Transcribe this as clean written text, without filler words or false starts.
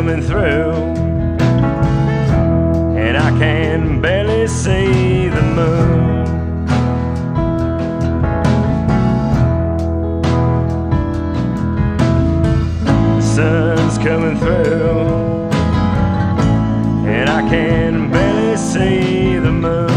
coming through, and I can barely see the moon. The sun's coming through, and I can barely see the moon.